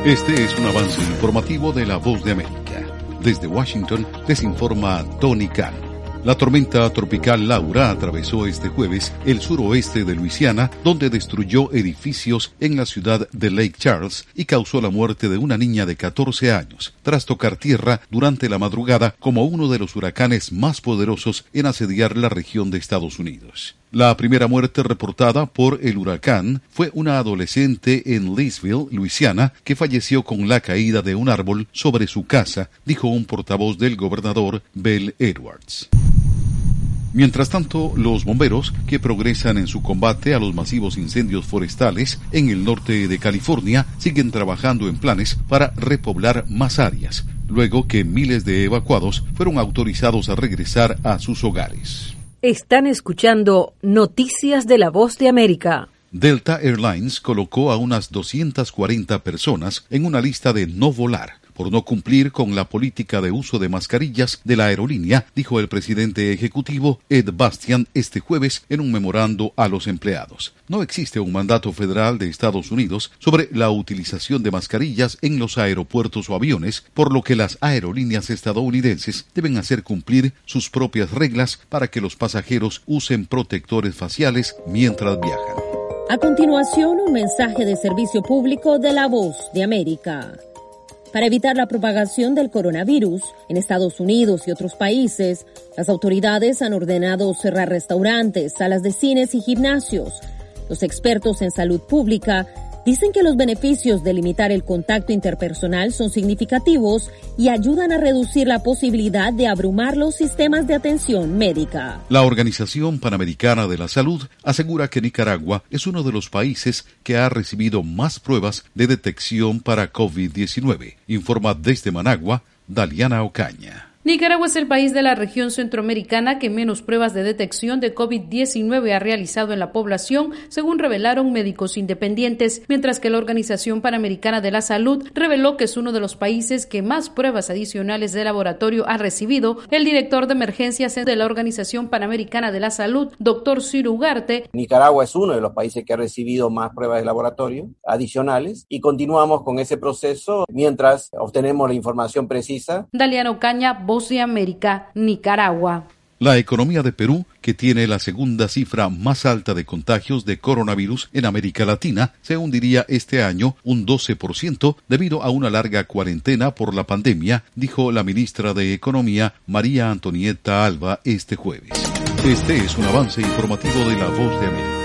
Este es un avance informativo de La Voz de América. Desde Washington les informa Tony Cano. La tormenta tropical Laura atravesó este jueves el suroeste de Luisiana, donde destruyó edificios en la ciudad de Lake Charles y causó la muerte de una niña de 14 años, tras tocar tierra durante la madrugada como uno de los huracanes más poderosos en asediar la región de Estados Unidos. La primera muerte reportada por el huracán fue una adolescente en Leesville, Luisiana, que falleció con la caída de un árbol sobre su casa, dijo un portavoz del gobernador Bell Edwards. Mientras tanto, los bomberos, que progresan en su combate a los masivos incendios forestales en el norte de California, siguen trabajando en planes para repoblar más áreas, luego que miles de evacuados fueron autorizados a regresar a sus hogares. Están escuchando Noticias de La Voz de América. Delta Airlines colocó a unas 240 personas en una lista de no volar por no cumplir con la política de uso de mascarillas de la aerolínea, dijo el presidente ejecutivo Ed Bastian este jueves en un memorando a los empleados. No existe un mandato federal de Estados Unidos sobre la utilización de mascarillas en los aeropuertos o aviones, por lo que las aerolíneas estadounidenses deben hacer cumplir sus propias reglas para que los pasajeros usen protectores faciales mientras viajan. A continuación, un mensaje de servicio público de La Voz de América. Para evitar la propagación del coronavirus en Estados Unidos y otros países, las autoridades han ordenado cerrar restaurantes, salas de cines y gimnasios. Los expertos en salud pública dicen que los beneficios de limitar el contacto interpersonal son significativos y ayudan a reducir la posibilidad de abrumar los sistemas de atención médica. La Organización Panamericana de la Salud asegura que Nicaragua es uno de los países que ha recibido más pruebas de detección para COVID-19. Informa desde Managua, Daliana Ocaña. Nicaragua es el país de la región centroamericana que menos pruebas de detección de COVID-19 ha realizado en la población, según revelaron médicos independientes, mientras que la Organización Panamericana de la Salud reveló que es uno de los países que más pruebas adicionales de laboratorio ha recibido. El director de emergencias de la Organización Panamericana de la Salud, Dr. Ciro Ugarte. Nicaragua es uno de los países que ha recibido más pruebas de laboratorio adicionales y continuamos con ese proceso mientras obtenemos la información precisa. Daliana Ocaña, Voz de América, Nicaragua. La economía de Perú, que tiene la segunda cifra más alta de contagios de coronavirus en América Latina, se hundiría este año un 12% debido a una larga cuarentena por la pandemia, dijo la ministra de Economía, María Antonieta Alba, este jueves. Este es un avance informativo de La Voz de América.